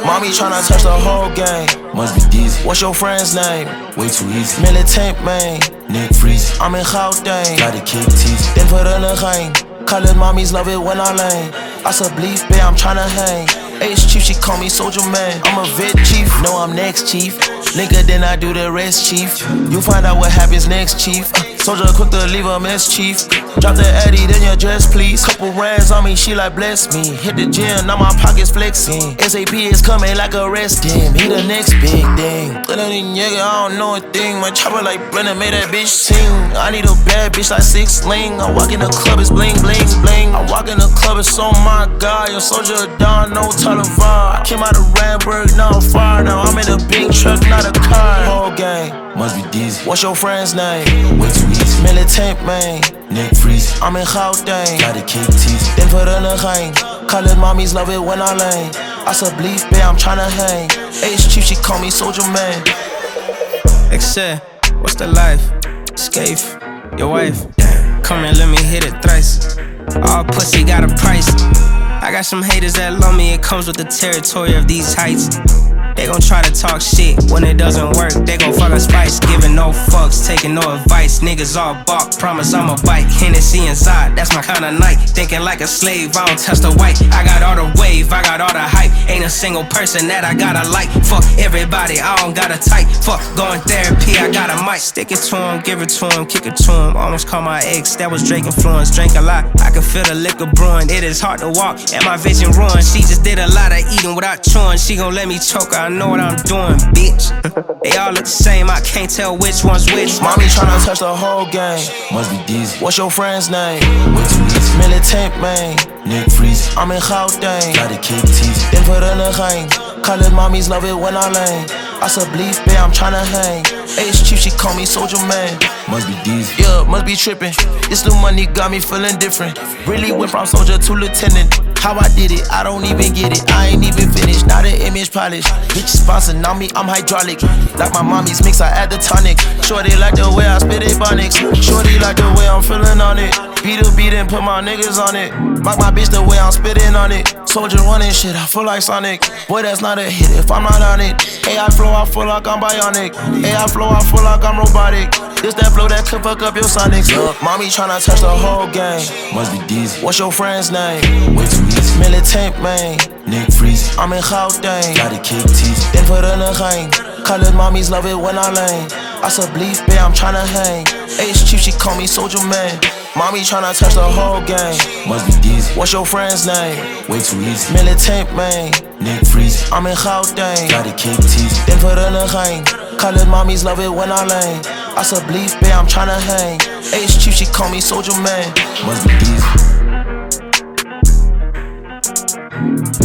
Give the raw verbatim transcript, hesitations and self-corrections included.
Mommy tryna touch the whole gang. Must be Deezy. What's your friend's name? Way too easy. Militant man. Nick Freezy. I'm in Gauteng. Got a kick teasy. Then put in the gang. Colored mommies love it when I lane. I said bleep, babe, I'm tryna hang. H-Chief, she call me Soldier Man. I'm a vet chief, no I'm next chief. Nigga, then I do the rest, chief. You find out what happens next, chief. uh, Soldier quick to leave a mess, chief. Drop the Eddie, then your dress, please. Couple rands on me, she like bless me. Hit the gym, now my pockets flexing. S A P is coming like arrest him. He the next big thing. Little nigga, I don't know a thing. My chopper like Brennan made that bitch sing. I need a bad bitch like Six Sling. I walk in the club, it's bling, bling, bling. I walk in the club, it's oh my god. Your soldier Don, no Taliban. I came out of Ramburg, now I'm far. Now I'm in a big truck, not a car. Whole gang. Must be Deezy. What's your friend's name? Way too easy. Militant man. Nick Freezy. I'm in Gauteng. Got a kick teasy. Then put in the gang. Colored mommies love it when I lane. I said bleep, babe, I'm tryna hang. H-Chief, she call me Soldier Man. Excel, what's the life? Scaife, your wife. Come and let me hit it thrice. All pussy got a price. I got some haters that love me, it comes with the territory of these heights. They gon' try to talk shit, when it doesn't work, they gon' fuck a spice. Giving no fucks, taking no advice. Niggas all balk, promise I'ma bite. Hennessy inside, that's my kinda night. Thinking like a slave, I don't touch the white. I got all the wave, I got all the hype. Ain't a single person that I gotta like. Fuck everybody, I don't got a type. Fuck going therapy, I got a mic. Stick it to him, give it to him, kick it to him. Almost called my ex, that was Drake influence. Drank a lot, I can feel the liquor brewing. It is hard to walk, and my vision ruined. She just did a lot of eating without chewing. She gon' let me choke her, I know what I'm doing, bitch. They all look the same, I can't tell which one's which. Mommy tryna touch the whole gang. Must be Deezy. What's your friend's name? Way too easy. Militant man. Nick Freezy. I'm in Gauteng. Got a kick teasy. Then put in the gang. Colored mommies love it when I lane. I said bleep, babe, I'm tryna hang. H-Chief, she call me Soldier Man. Must be Deezy. Yeah, must be trippin'. This new money got me feeling different. Really went from soldier to lieutenant. How I did it, I don't even get it. I ain't even finished, not an image polish. Bitch sponsored, now me, I'm hydraulic. Like my mommy's mix, I add the tonic. Shorty like the way I spit it bonics. Shorty like the way I'm feeling on it. Beat a beat and put my niggas on it. Mock my bitch the way I'm spitting on it. Soldier running shit, I feel like Sonic. Boy, that's not a hit if I'm not on it. A I flow, I feel like I'm bionic. A I flow, I feel like I'm robotic. This that flow that could fuck up your sonics. Look, mommy tryna touch the whole gang. Must be Deezy. What's your friend's name? Way too easy. Militant man. Nick Freezy. I'm in Gauteng. Got a kick teasy. Then put in the gang. Colored mommies love it when I lane. I said bleep, babe, I'm tryna hang. H-Chief, she call me Soldier Man. Mommy tryna touch the whole gang. Must be Deezy. What's your friend's name? Way too easy. Militant man. Nick Freezy. I'm in Gauteng. Got a kick teasy. Then put in the gang. Colored mommies love it when I lane. I said bleep, babe, I'm tryna hang. H-Chief, she call me Soldier Man. Must be Deezy.